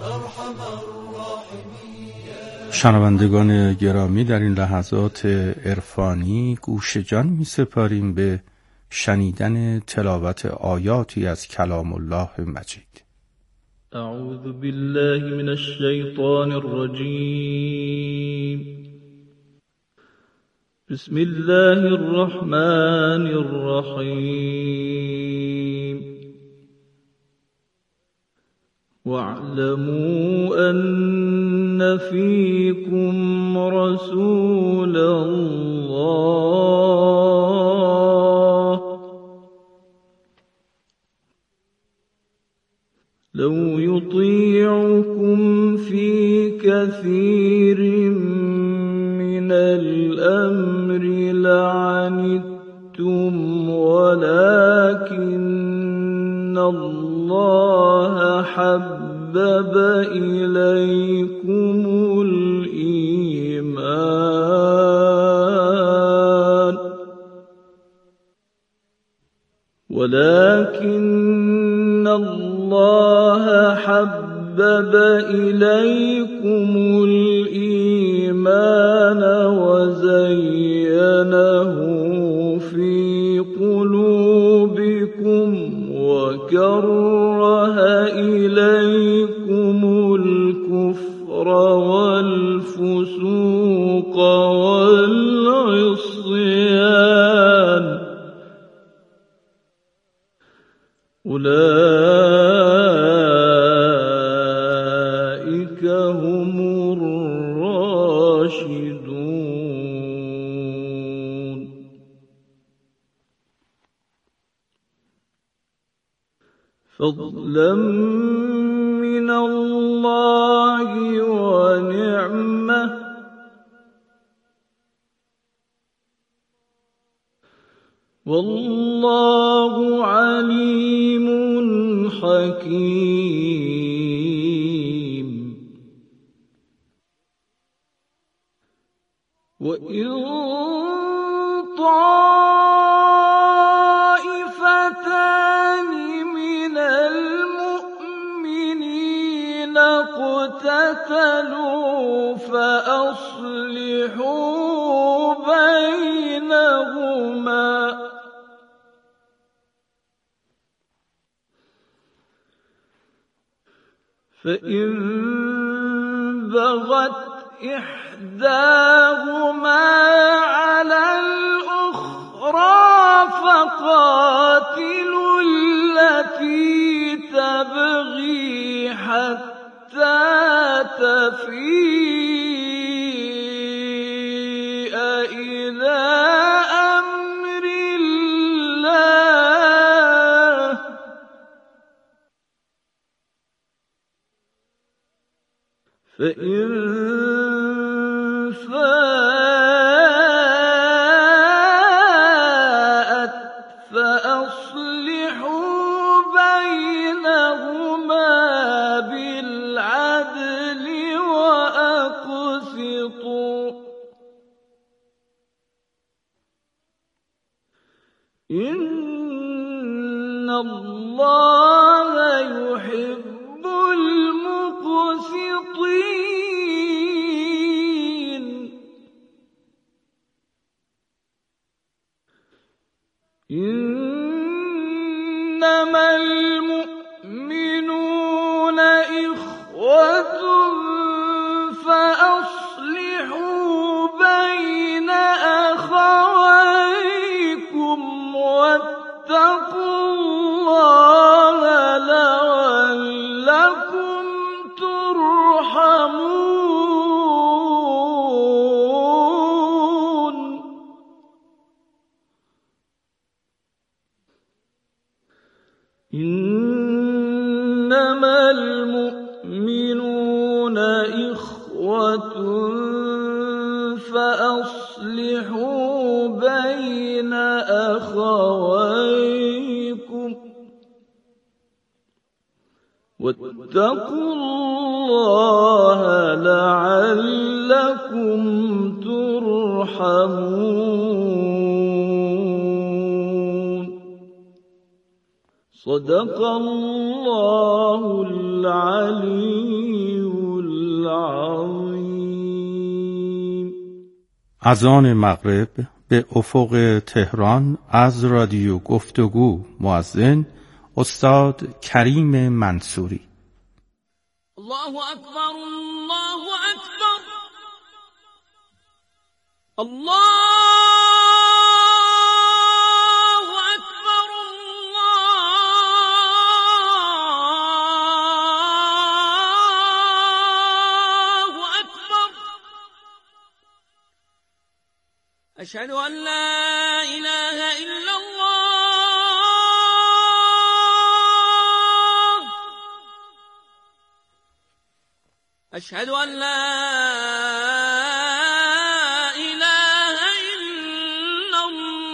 شنوندگان گرامی، در این لحظات عرفانی گوش جان می سپاریم به شنیدن تلاوت آیاتی از کلام الله مجید. اعوذ بالله من الشیطان الرجیم. بسم الله الرحمن الرحیم. واعلموا أن فيكم رسول الله لو يطيعكم في كثير من الأمر لعنتم ولكن الله حبب إليكم الإيمان وزينه في قلوبكم وكره إليكم الكفر والفسوق والعصيان أولئك هم الراشدون. فضلا من الله ونعمة والله عليم حكيم. وإن طائفتان من المؤمنين اقتتلوا فأصلحوا بينهما فإن بغت إحداهما على الأخرى فقاتلوا التي تبغي حتى تفيء إلى أمر الله فإن فاءت فأصلحوا بينهما بالعدل وأقسطوا إن الله يحب المقسطين. إنما المؤمنون إخوة فأصلحوا بين أخويكم واتقوا الله لعلكم ترحمون. إنما المؤمنون إخوة فأصلحوا بين أخويكم واتقوا الله لعلكم ترحمون. صدق الله العلي العظيم. اذان مغرب به افق تهران از رادیو گفتگو. مؤذن استاد کریم منصوری. الله اکبر، الله اکبر، الله اکبر، الله اکبر. اشهد ان لا اله الا الله، اشهد ان لا اله الا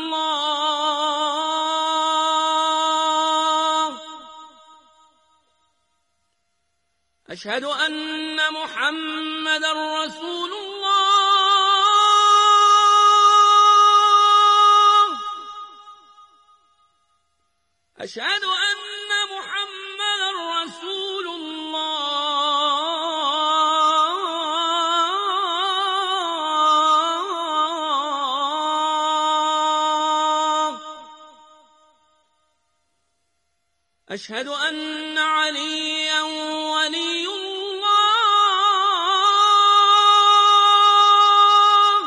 الله، اشهد ان محمدا رسول الله، اشهد ان محمدا رسول الله، اشهد ان عليا ولي الله،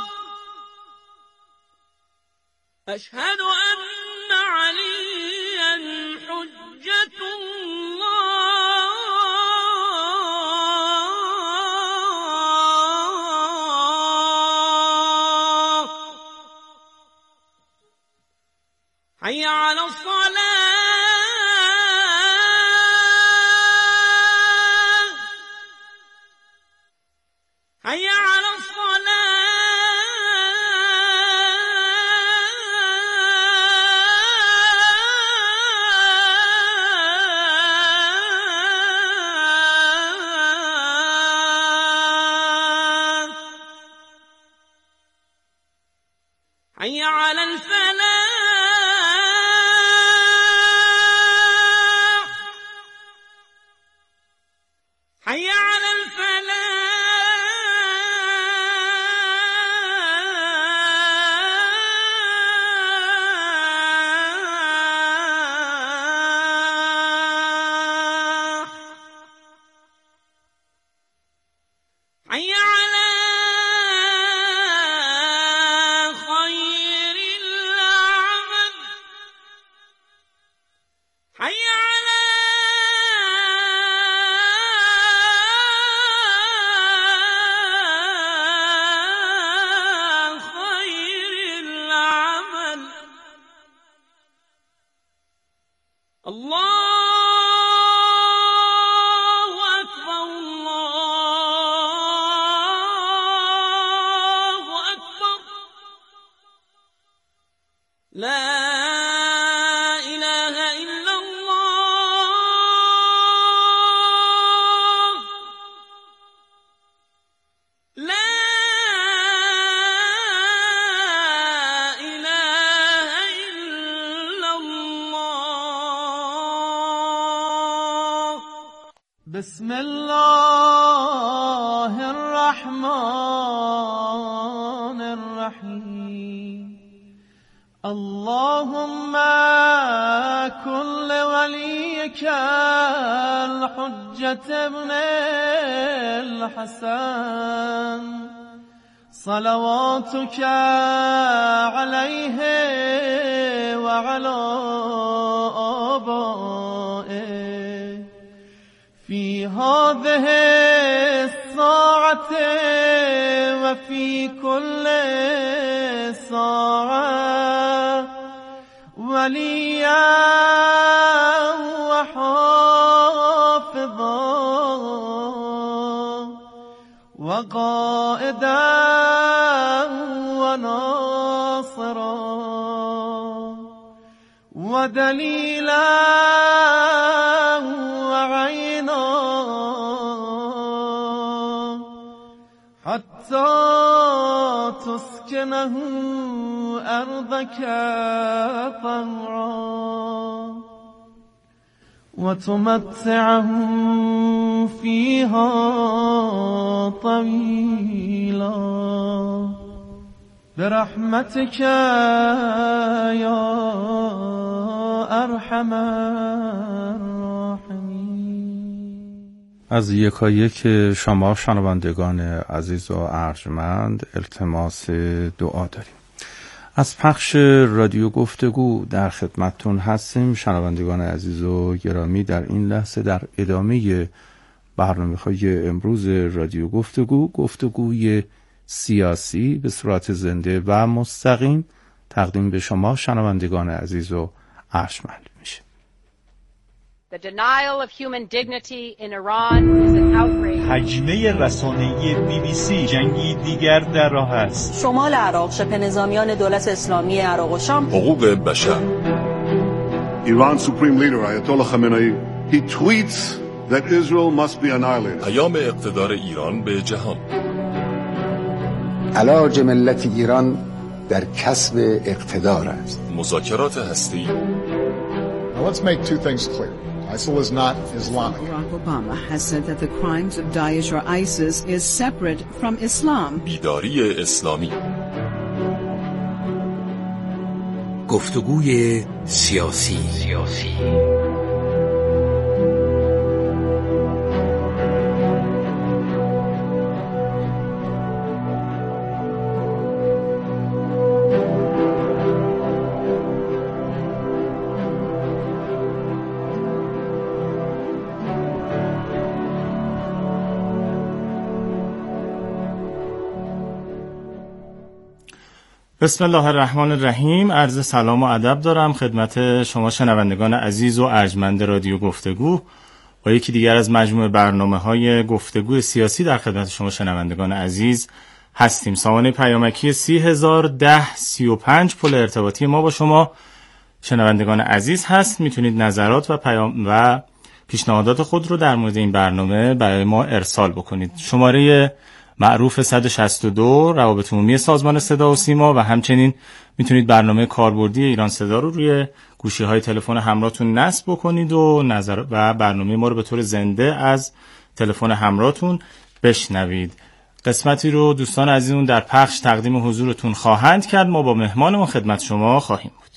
اشهد ان عليا حجة الله. حي على الصلاة، حي على الصلاة، حي على الفلاح، حي على الفلاح، حي على خير العمل، حي على خير العمل. الله أكبر، الله أكبر، لا إله إلا الله، لا إله إلا الله. بسم الله الرحمن الرحيم. اللهم كن لوليك الحجة ابن الحسن صلواتك عليه وعلى آبائه في هذه الساعة وفي كل ساعة وليا وحافظا وقائدا وناصرا ودليلا وعينا حتى تسكنه أرضك طوعا وتمتعهم فيها طويلا برحمتك يا ارحم الراحمین. از یکایک شما شنوندگان عزیز و ارجمند التماس دعا داریم. از پخش رادیو گفتگو در خدمتتون هستیم. شنوندگان عزیز و گرامی، در این لحظه در ادامه برنامه‌های امروز رادیو گفتگوی سیاسی به صورت زنده و مستقیم تقدیم به شما شنوندگان عزیز و ارجمند میشه. The denial of human dignity in Iran is an outrage. هجمه رسانه‌ای BBC جنگی دیگر در راه است. شمال عراق، شبه نظامیان دولت اسلامی عراق و شام. حقوق بشر. Iran's supreme leader Ayatollah Khamenei he tweets that Israel must be annihilated. پیام اقتدار ایران به جهان. علاج ملت ایران در کسب اقتدار است. مذاکرات هسته‌ای. Let's make two things clear. ISIL is not Islamic. Barack Obama has said that the crimes of Daesh or ISIS is separate from Islam. بیداری اسلامی. گفتگوی سیاسی. بسم الله الرحمن الرحیم. عرض سلام و ادب دارم خدمت شما شنوندگان عزیز و ارجمند رادیو گفتگو با یکی دیگر از مجموعه برنامه‌های گفتگوی سیاسی در خدمت شما شنوندگان عزیز هستیم. سامانه پیامکی 301035 پل ارتباطی ما با شما شنوندگان عزیز هست. میتونید نظرات و پیام و پیشنهادات خود رو در مورد این برنامه برای ما ارسال بکنید. شماره معروف 162 روابط عمومی سازمان صدا و سیما و همچنین میتونید برنامه کاربردی ایران صدا رو روی گوشی‌های تلفن همراهتون نصب بکنید و برنامه ما رو به طور زنده از تلفن همراهتون بشنوید. قسمتی رو دوستان عزیزمون در پخش تقدیم حضورتون خواهند کرد. ما با مهمانمون خدمت شما خواهیم بود.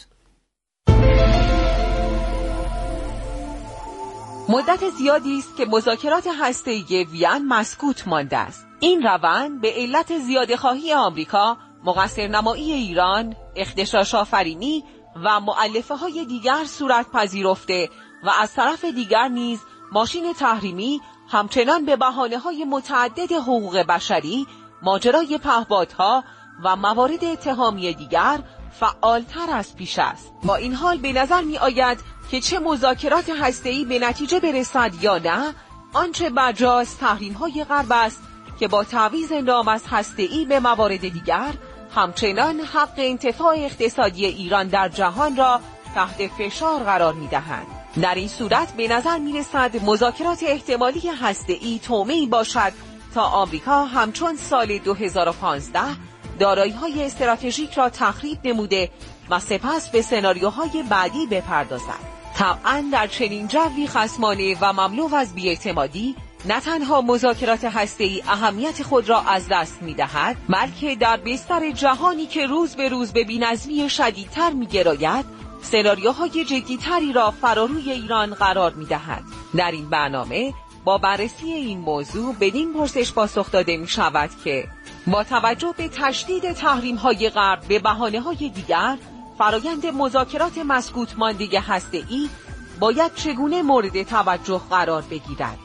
مدت زیادی است که مذاکرات هسته‌ای وین مسکوت مانده است. این روند به علت زیاده‌خواهی آمریکا، مقصرنمایی ایران، اغتشاش آفرینی و مؤلفه‌های دیگر صورت پذیرفته و از طرف دیگر نیز ماشین تحریمی همچنان به بهانه‌های متعدد حقوق بشری، ماجرای پهپادها و موارد اتهامی دیگر فعالتر از پیش است. با این حال به نظر می آید که چه مذاکرات هسته‌ای به نتیجه برسد یا نه، آنچه برجاست تحریم‌های غرب است که با تعویض نام از هسته‌ای به موارد دیگر همچنان حق انتفاع اقتصادی ایران در جهان را تحت فشار قرار می‌دهند. در این صورت به نظر می‌رسد مذاکرات احتمالی هسته‌ای طعمه‌ای باشد تا آمریکا همچون سال 2015 دارایی‌های استراتژیک را تخریب نموده و سپس به سناریوهای بعدی بپردازد. طبعاً در چنین جوی خصمانه و مملو از بی‌اعتمادی نه تنها مذاکرات هسته‌ای اهمیت خود را از دست می‌دهد، بلکه در بستر جهانی که روز به روز به بی‌نظمی شدیدتر می‌گراید، سناریوهای جدی‌تری را فراروی ایران قرار می‌دهد. در این برنامه با بررسی این موضوع بدین پرسش پاسخ داده می‌شود که با توجه به تشدید تحریم‌های غرب به بهانه‌های دیگر، فرایند مذاکرات مسکوت مانده هسته‌ای باید چگونه مورد توجه قرار بگیرد؟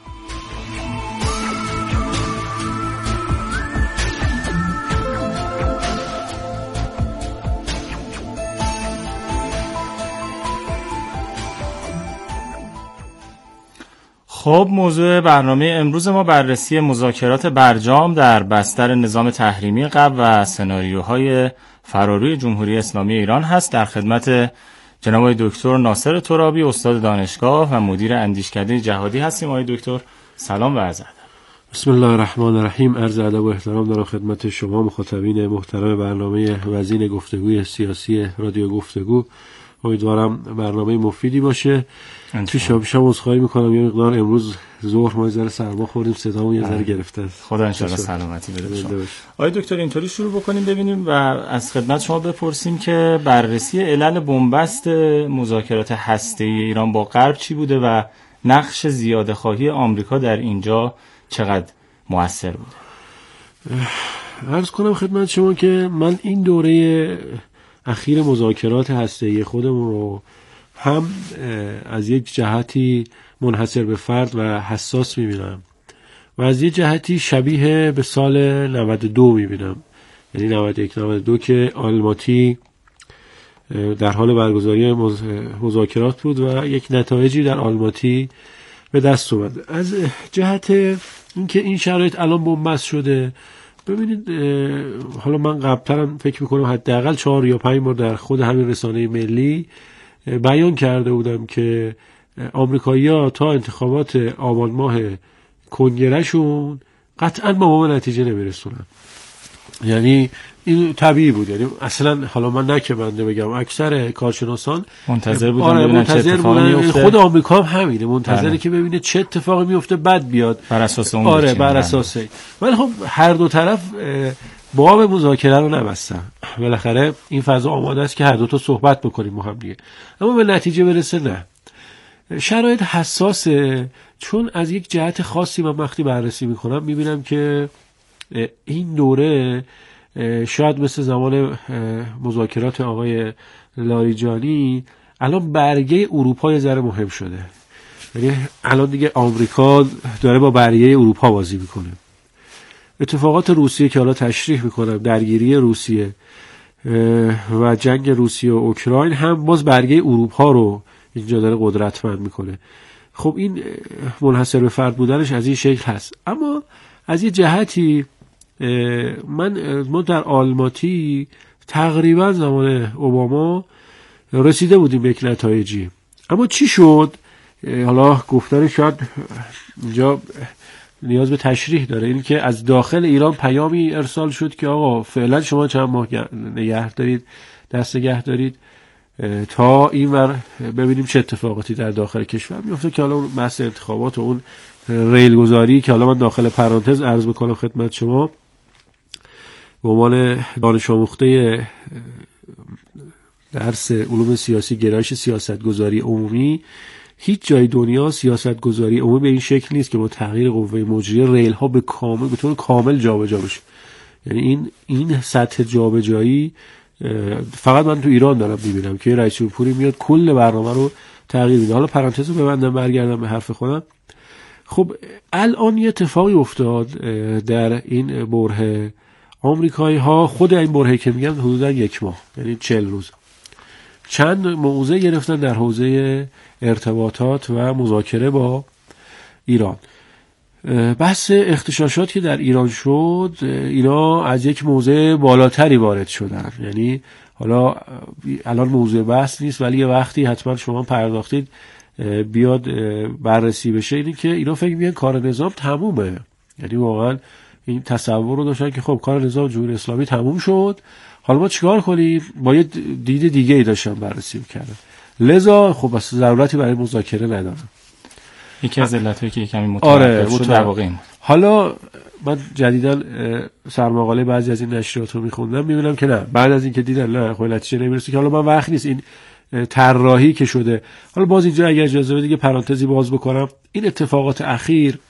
خب، موضوع برنامه امروز ما بررسی مذاکرات برجام در بستر نظام تحریمی غرب و سناریوهای فراروی جمهوری اسلامی ایران هست. در خدمت جناب دکتر ناصر ترابی، استاد دانشگاه و مدیر اندیشکده جهادی هستیم. آقای دکتر سلام و عرض ادب. بسم الله الرحمن الرحیم. عرض ادب و احترام دارم خدمت شما مخاطبین محترم برنامه وزین گفتگوی سیاسی رادیو گفتگو امیدوارم برنامه مفیدی باشه. تو شام عذرخواهی میکنم یه مقدار امروز ظهر ما ذره سرما خوردیم، صدامون یه ذره گرفته است. خدا ان شاء الله سلامتی بده شما. آقای دکتر اینطوری شروع بکنیم ببینیم و از خدمت شما بپرسیم که بررسی علل بنبست مذاکرات هسته‌ای ایران با غرب چی بوده و نقش زیاده‌خواهی آمریکا در اینجا چقدر مؤثر بوده. عرض کنم خدمت شما که من این دوره اخیر مذاکرات هسته‌ای خودمون رو هم از یک جهتی منحصر به فرد و حساس می‌بینم و از یک جهتی شبیه به سال 92 می‌بینم، یعنی 91-92 که آلماتی در حال برگزاری مذاکرات بود و یک نتایجی در آلماتی به دست اومد. از جهت اینکه این شرایط الان بنبست شده، ببینید حالا من قبل‌ترم فکر می‌کنم حداقل 4 یا 5 بار در خود همین رسانه ملی بیان کرده بودم که آمریکایی‌ها تا انتخابات آبان ماه کنگرهشون قطعاً با ما نتیجه نمیرسونن. یعنی این طبیعی بود، یعنی اصلا حالا من نه که بنده بگم اکثر کارشناسان منتظر بودن ببینن چه اتفاقی میفته. خود آمریکا هم همینه، منتظره که ببینه چه اتفاقی میفته بعد بیاد بر اساس اون بر اساس. ولی خب هر دو طرف باب مذاکره رو نبستن. بالاخره این فضا آماده است که هر دو تا صحبت بکنیم با هم دیگه، اما به نتیجه برسه نه. شرایط حساسه، چون از یک جهت خاصی من وقتی بررسی میکنم میبینم که این دوره شاید مثل زمان مذاکرات آقای لاریجانی الان برگه اروپا یه ذره مهم شده. یعنی الان دیگه آمریکا داره با برگه اروپا بازی میکنه. اتفاقات روسیه که حالا تشریح میکنم، درگیری روسیه و جنگ روسیه و اوکراین هم باز برگه اروپا رو اینجا داره قدرتمند میکنه. خب این منحصر به فرد بودنش از این شکل هست، اما از یه جهتی ما در آلماتی تقریبا زمان اوباما رسیده بودیم به یک نتایجی، اما چی شد؟ حالا گفتن شاید اینجا نیاز به تشریح داره. این که از داخل ایران پیامی ارسال شد که آقا فعلا شما چند ماه نگه دارید، دست نگه دارید تا اینور ببینیم چه اتفاقاتی در داخل کشور میفته، که حالا اون بحث انتخابات و اون ریل گذاری که حالا من داخل پرانتز عرض بکنم خدمت شما به عنوان دانش آموخته درس علوم سیاسی گرایش سیاست گذاری عمومی، هیچ جای دنیا سیاست گذاری عمومی به این شکل نیست که با تغییر قوه مجریه ریل ها به طور کامل جابجا بشه. یعنی این سطح جابجایی فقط من تو ایران دارم میبینم که رئیس جمهوری میاد کل برنامه رو تغییر میده. حالا پرانتز رو ببندم برگردم به حرف خودم. خب الان یه اتفاقی افتاد در این بره. آمریکایی ها خود این بره که میگن حدودا 1 ماه، یعنی 40 روز، چند موضوع گرفتن در حوزه ارتباطات و مذاکره با ایران. بحث اغتشاشات که در ایران شد، اینا از یک موضوع بالاتری وارد شدن. یعنی حالا الان موضوع بحث نیست، ولی یه وقتی حتما شما پرداختید بیاد بررسی بشه، اینی که اینا فکر می‌کنن کار نظام تمومه. یعنی واقعا این تصور رو داشتن که خب کار نظام جمهوری اسلامی تموم شد، حالا ما چیکار کنیم؟ با یه دید دیگه ای داشتن بررسی می‌کردن. لذا خب اصلا ضرورتی برای مذاکره ندارن. یکی از علتایی که کمی متوقف شد در واقع این. حالا من جدیداً سرمقاله بعضی از این نشریات رو می‌خوندم، می‌بینم که نه، بعد از اینکه دیدن نه خب نتیجه نمی‌رسه، که حالا من وقت نیست این طراحی که شده. حالا باز اینجا اگر اجازه بدید دیگه پرانتزی باز بکنم، این اتفاقات اخیر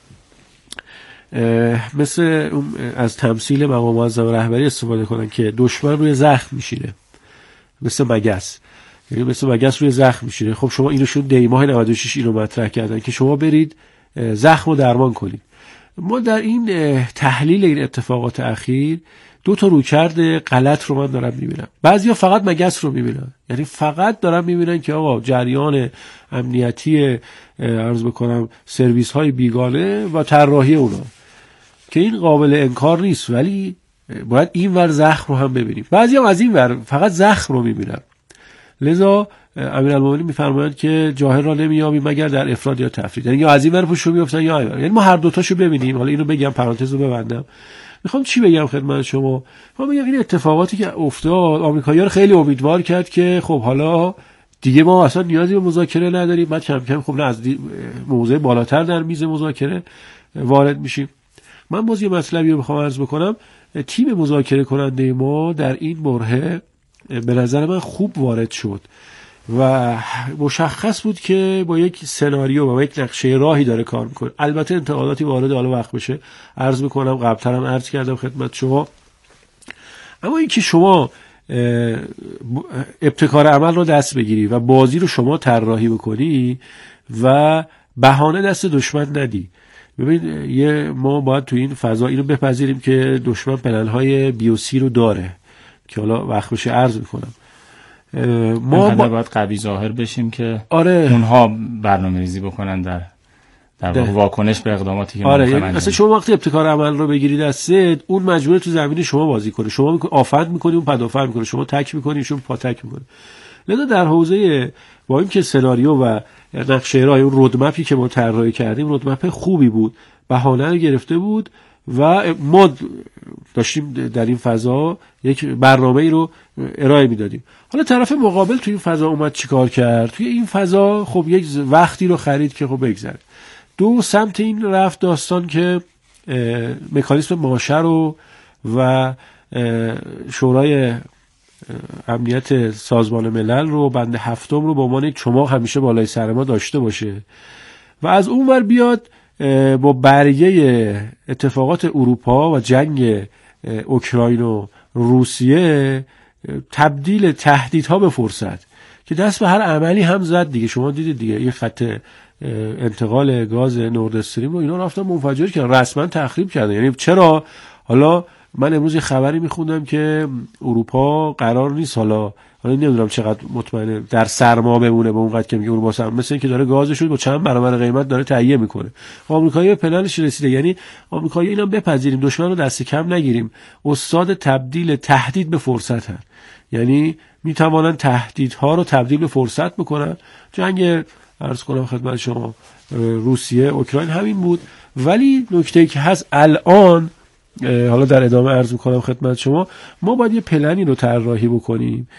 مثل از تمثیل مقام معظم رهبری استفاده کنن که دشمن روی زخم میشینه، مثل مگس، یعنی مثل مگس روی زخم میشینه. خب شما اینو شون دیماه 96 اینو مطرح کردن که شما برید زخم رو درمان کنید. ما در این تحلیل این اتفاقات اخیر 2 تا رویکرد غلط رو من دارم میبینم. بعضیا فقط مگس رو میبینن، یعنی فقط دارن میبینن که آقا جریان امنیتی عرض بکنم سرویس های بیگانه و طراحی اونا، که این قابل انکار نیست، ولی باید این ور زخم رو هم ببینیم. بعضیا از این ور فقط زخم رو میبینن. لذا امیرالمومنین میفرمایند که جاهل را نمیابیم مگر در افراد یا تفرید، یعنی یا از این ور پشت رو میافتن یا این ور. یعنی ما هر دو تاشو ببینیم. حالا اینو بگم پرانتز رو ببندم. میخوام چی بگم خدمت شما؟ میخوام بگم این اتفاقاتی که افتاد آمریکایی‌ها رو خیلی امیدوار کرد که خب حالا دیگه ما اصلا نیازی به مذاکره نداریم. بعد کم کم خب از موضوع بالاتر در میز مذاکره وارد میشیم. من باز یه مطلبی رو میخوام عرض بکنم. تیم مذاکره کننده ما در این برهه به نظر من خوب وارد شد و مشخص بود که با یک سناریو و با یک نقشه راهی داره کار میکنه. البته انتقاداتی وارد حالا وقت بشه عرض میکنم، قبلترم عرض کردم خدمت شما. اما اینکه شما ابتکار عمل رو دست بگیری و بازی رو شما طراحی بکنی و بهانه دست دشمن ندی. ببین ما باید تو این فضا اینو بپذیریم که دشمن پلن‌های بیوسی رو داره که حالا وقت بشه عرض میکنم. ما باید قوی ظاهر بشیم که اونها برنامه‌ریزی بکنن در واکنش به اقداماتی که ما می‌خوایم. اصلا شما وقتی ابتکار عمل رو بگیری دستت، اون مجبوره تو زمین شما بازی کنه. شما آفند می‌کنی، اون پدافند می‌کنه. شما تک می‌کنی، شما پاتک می‌کنه. لذا در حوزه با اینکه سناریو و نقشه راه اون رودمپی که ما طراحی کردیم رودمپ خوبی بود، بهانه رو گرفته بود و ما داشتیم در این فضا یک برنامه‌ای رو ارائه میدادیم. حالا طرف مقابل توی این فضا اومد چیکار کرد؟ توی این فضا خب یک وقتی رو خرید که خب بگذره. دو سمت این رفت داستان که مکانیسم ماشه رو و شورای امنیت سازمان ملل رو بند 7 رو به عنوان چماق همیشه بالای سر ما داشته باشه و از اون ور بیاد با برگه اتفاقات اروپا و جنگ اوکراین و روسیه تبدیل تهدیدها به فرصت که دست به هر عملی هم زد دیگه. شما دیدید دیگه این خط انتقال گاز نورد استریم رو اینا رفتن منفجر کردن، رسما تخریب کردن. یعنی چرا؟ حالا من امروز یه خبری میخوندم که اروپا قرار نیست حالا نمیدونم چقدر مطمئنه در سرما بمونه به اونقدر که میگه اروپا سرما، مثل اینکه داره گازش رو با چند برابر قیمت داره تهیه میکنه. آمریکایی‌ها پلنش رسیده. یعنی آمریکایی‌ها اینا بپذیریم دشمن رو دست کم نگیریم، استاد تبدیل تهدید به فرصت هست. یعنی میتوانن تهدیدها رو تبدیل به فرصت بکنن. جنگ عرض کنم خدمت شما روسیه اوکراین همین بود. ولی نکته‌ای که هست الان حالا در ادامه عرض میکنم خدمت شما، ما باید یه پلنی رو طراحی بکنیم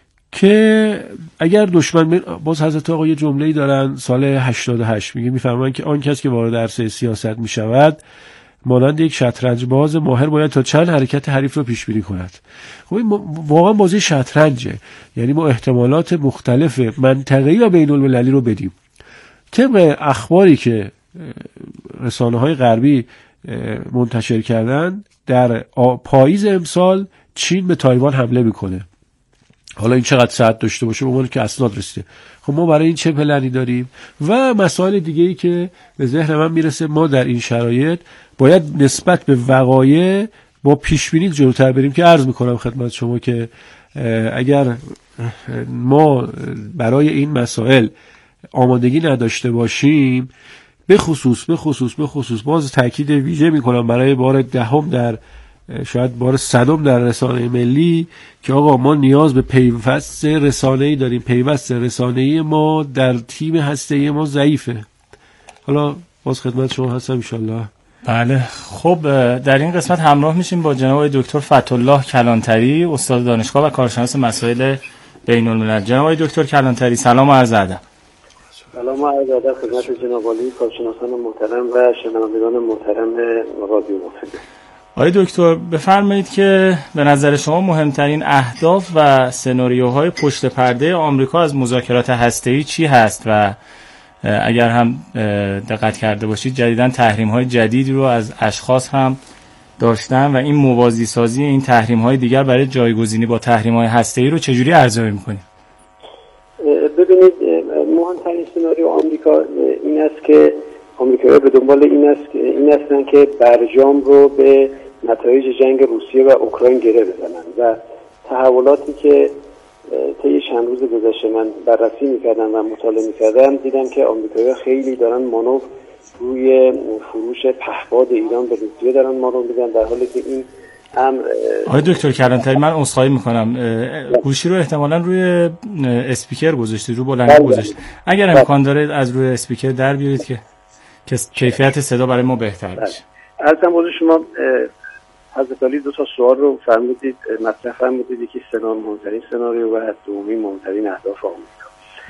که اگر دشمن باز حضرت آقا یه جمله‌ای دارن سال 88 میگه میفرمایند که آن کس که وارد عرصه سیاست میشود مانند یک شطرنج باز ماهر باید تا چند حرکت حریف رو پیش بینی کند. خب این واقعا بازی شطرنجه. یعنی ما احتمالات مختلف منطقه‌ای و بین‌المللی رو بدیم. طبق اخباری که رسانه‌های غربی منتشر کردن در پاییز امسال چین به تایوان حمله میکنه. حالا این چقدر ساعت داشته باشه به عنوان که اسناد رسیده. خب ما برای این چه پلنی داریم؟ و مسائل دیگه‌ای که به ذهن من میرسه ما در این شرایط باید نسبت به وقایع با پیشبینی جلوتر بریم که عرض میکنم خدمت شما که اگر ما برای این مسائل آمادگی نداشته باشیم به خصوص باز تاکید ویژه میکنم برای بار دهم در شاید بار صدم در رسانه ملی که آقا ما نیاز به پیوست رسانه‌ای داریم. پیوست رسانه‌ای ما در تیم هسته‌ای ما ضعیفه. حالا باز خدمت شما هستم ان شاءالله. بله خب در این قسمت همراه میشیم با جناب دکتر فتح‌الله کلانتری، استاد دانشگاه و کارشناس مسائل بین‌الملل. جناب دکتر کلانتری سلام و عرض ادب. سلام و عرض ادب خدمت جناب عالی کارشناسان محترم و شنوندگان محترم رادیو گفتگو. آقای دکتر بفرمایید که به نظر شما مهمترین اهداف و سناریوهای پشت پرده آمریکا از مذاکرات هسته‌ای چی هست و اگر هم دقت کرده باشید جدیداً تحریم‌های جدیدی رو از اشخاص هم داشتن و این موازی سازی این تحریم‌های دیگر برای جایگزینی با تحریم‌های هسته‌ای رو چجوری ارزیابی می‌کنید؟ ببینید مهمترین سناریو آمریکا این است که آمریکایی‌ها به دنبال این هستن که برجام رو به نتایج جنگ روسیه و اوکراین گره بزنن و تحولاتی که طی چند روز گذشته من بررسی می‌کردم و مطالعه می‌کردم دیدم که آمریکایی‌ها خیلی دارن مانور روی فروش پهپاد ایران به روسیه دارن مانور می‌دن، در حالی که این آقای دکتر کلانتری من عذرخواهی میکنم گوشی رو احتمالاً روی اسپیکر گذاشتید، رو بلندگو گذاشتید. اگر امکان داره از روی اسپیکر در بیارید که کیفیت صدا برای ما بهتر بشه. البته موضوع شما حضرت علی دو تا سوال رو فرمودید، مطرح فرمودید، یکی مهمترین سناریو و دومی مهمترین اهداف آمریکا.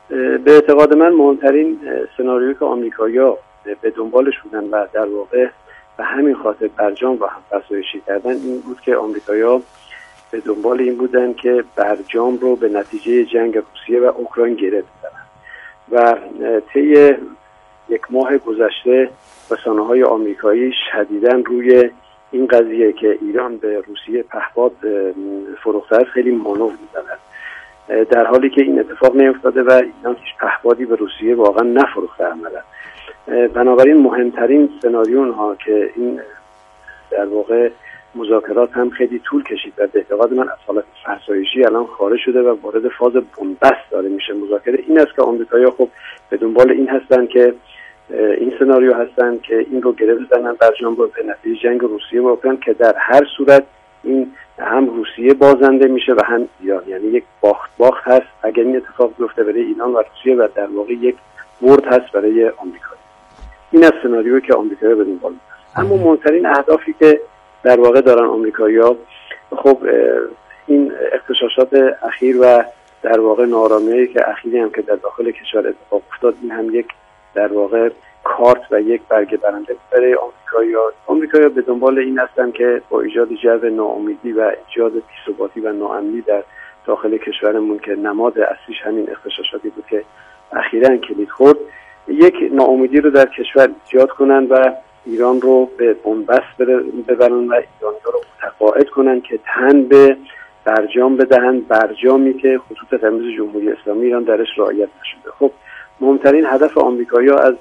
به اعتقاد من مهمترین سناریویی که آمریکایی‌ها به دنبالش بودن و در واقع به همین خاطر برجام رو هم فرسایشی کردن این بود که آمریکایی‌ها به دنبال این بودن که برجام رو به نتیجه جنگ روسیه و اوکراین گره بزنن و طی یک ماه گذشته رسانه‌های آمریکایی شدیداً روی این قضیه که ایران به روسیه پهپاد فروخته است خیلی مانور می‌زنند، در حالی که این اتفاق نیفتاده و ایران هیچ پهپادی به روسیه واقعا نفروخته عملا. بنابراین مهمترین سناریو اونها که این در واقع مذاکرات هم خیلی طول کشید و به اعتقاد من از حالت فرسایشی الان خارج شده و وارد فاز بنبست داره میشه مذاکره، این است که آمریکایی‌ها خب به دنبال این هستن که این سناریو هستن که این رو گره بزنن برجام رو به نتیجه جنگ روسیه و اوکراین که در هر صورت این هم روسیه بازنده میشه و هم ایران، یعنی یک باخت هست اگر این اتفاق بیفته برای ایران و روسیه و در واقع یک برد هست برای آمریکا. این از سناریویی که آمریکایی‌ها به دنبال هستن. اما مهمترین اهدافی که در واقع دارن آمریکایی‌ها، خب این اغتشاشات اخیر و در واقع ناآرامی‌هایی که اخیری هم که در داخل کشور اتفاق افتاد، این هم یک در واقع کارت و یک برگ برنده برای آمریکایی‌ها به دنبال این هستن که با ایجاد جو ناامیدی و ایجاد بی‌ثباتی و ناامنی در داخل کشورمون که نماد اصلیش همین اغتشاشاتی بود که اخیراً کلید خورد، یک ناامیدی رو در کشور ایجاد کنن و ایران رو به بنبست ببرن و ایرانی‌ها رو متقاعد کنن که تن به برجام بدهن، برجامی که خطوط قرمز جمهوری اسلامی ایران درش رعایت نشده. خب مهمترین هدف آمریکایی‌ها از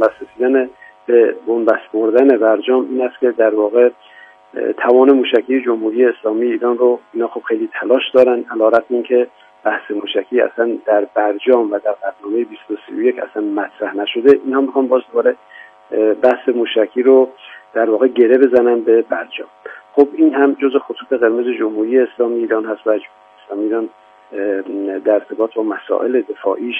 به بنبست بردن برجام این است که در واقع توان موشکی جمهوری اسلامی ایران رو اینا خب خیلی تلاش دارن، علی‌رغم اینکه بحث موشکی اصلا در برجام و در برنامه 2031 اصلا مطرح نشده، اینا میخوان باز دوباره بحث موشکی رو در واقع گره بزنن به برجام. خب این هم جزء خطوط قرمز جمهوری اسلامی ایران هست و جمهوری اسلامی ایران در ارتباط با مسائل دفاعیش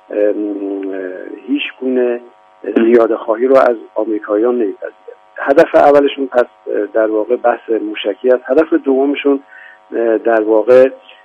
هیچ گونه زیاده خواهی رو از آمریکاییان نمی‌پذیره. هدف اولشون پس در واقع بحث موشکی است. هدف دومشون در واقع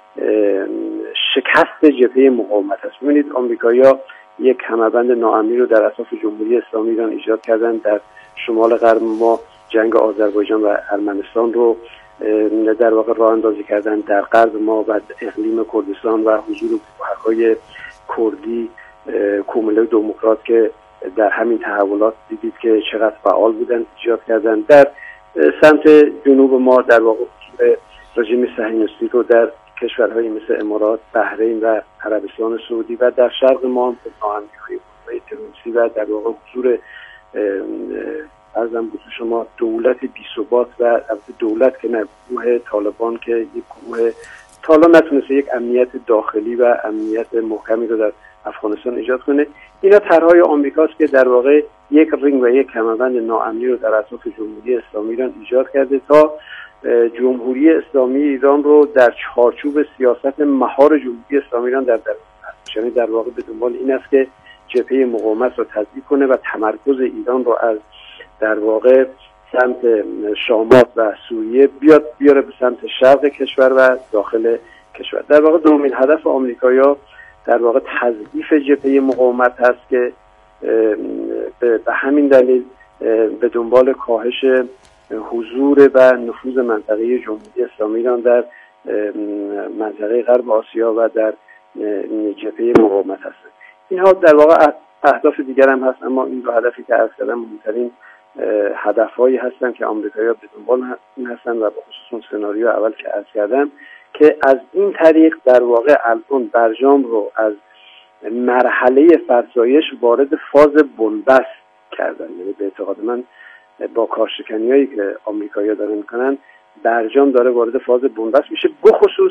شکست جبهه مقاومت است. ببینید آمریکایی‌ها یک همبند ناامنی رو در اطراف جمهوری اسلامی ایران ایجاد کردن. در شمال غرب ما جنگ آذربایجان و ارمنستان رو در واقع راه اندازی کردن، در غرب ما و اقلیم کردستان و حضور گروه‌های کردی کومله دموکرات که در همین تحولات دیدید که چقدر فعال بودن ایجاد کردن. در سمت جنوب ما در واقع رژیم صهیونیستی رو در کشورهای مثل امارات، بحرین و عربستان سعودی و در شرق ما هم ناامنی‌های تروریستی و در واقع حضور ارزم به شما دولت بی‌ثبات و دولت که نه گروه طالبان که یک گروه تا نتونسته یک امنیت داخلی و امنیت محکمی رو در افغانستان ایجاد کنه. اینا طرحهای آمریکاست که در واقع یک رینگ و یک کمربند ناامنی رو در اطراف جمهوری اسلامی ایران ایجاد کرده تا جمهوری اسلامی ایران رو در چارچوب سیاست مهار جمهوری اسلامی ایران در یعنی در واقع به دنبال این است که جبهه مقاومت رو تضعیف کنه و تمرکز ایران رو از در واقع سمت شامات و سوریه بیاره به سمت شرق کشور و داخل کشور. در واقع دومین هدف آمریکایی‌ها در واقع تضعیف جبهه مقاومت هست که به همین دلیل به دنبال کاهش حضور و نفوذ منطقه جمهوری اسلامی ایران در منطقه غرب آسیا و در جبهه مقاومت هستند. اینها در واقع اهداف دیگر هم هست، اما این دو هدفی که عرض کردم مهمترین هدفهایی هستن که آمریکایی‌ها به دنبال این هستن و به خصوص سناریو اول که عرض کردم که از این طریق در واقع الان برجام رو از مرحله فرسایش وارد فاز بنبست کردن. یعنی به اعتقاد من با کارشکنی‌هایی که آمریکایی‌ها دارن میکنن برجام داره وارد فاز بنبست میشه، بخصوص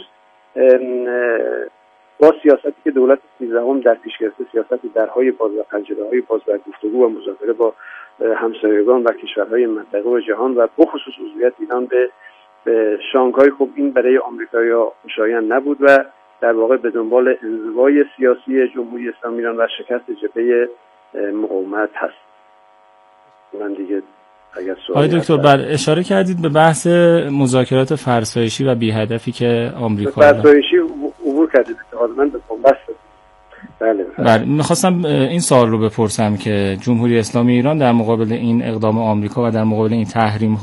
با سیاستی که دولت 13 در پیش گرفته، سیاستی درهای باز و پنجره‌های باز و گفتگو و مذاکره با همسایگان و کشورهای منطقه و جهان و بخصوص عضویت ایران به شانگهای. خب این برای آمریکایی‌ها خوشایند نبود و در واقع به دنبال انزوای سیاسی جمهوری اسلامی ایران و شکست جبهه مقاومت هست. من دیگه آقای دکتر اشاره کردید به بحث مذاکرات فرسایشی و بی هدفی که آمریکا فرسایشی عبور کرده. من به بنبست بله. میخواستم این سوال رو بپرسم که جمهوری اسلامی ایران در مقابل این اقدام آمریکا و در مقابل این تحریم